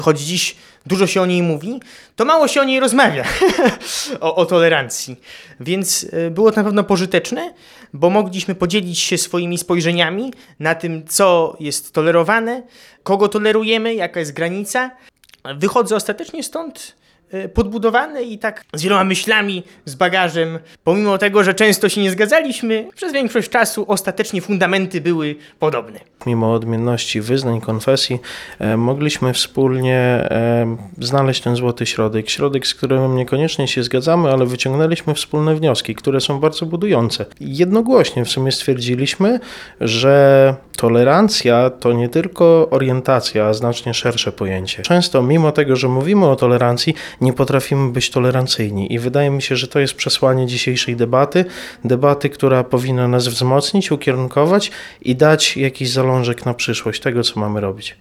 choć dziś dużo się o niej mówi, to mało się o niej rozmawia, o tolerancji. Więc było to na pewno pożyteczne, bo mogliśmy podzielić się swoimi spojrzeniami na tym, co jest tolerowane, kogo tolerujemy, jaka jest granica. Wychodzę ostatecznie stąd podbudowany i tak z wieloma myślami, z bagażem, pomimo tego, że często się nie zgadzaliśmy, przez większość czasu ostatecznie fundamenty były podobne. Mimo odmienności wyznań, konfesji, mogliśmy wspólnie znaleźć ten złoty środek, z którym niekoniecznie się zgadzamy, ale wyciągnęliśmy wspólne wnioski, które są bardzo budujące. Jednogłośnie w sumie stwierdziliśmy, że tolerancja to nie tylko orientacja, a znacznie szersze pojęcie. Często, mimo tego, że mówimy o tolerancji, nie potrafimy być tolerancyjni i wydaje mi się, że to jest przesłanie dzisiejszej debaty, która powinna nas wzmocnić, ukierunkować i dać jakiś zalążek na przyszłość tego, co mamy robić.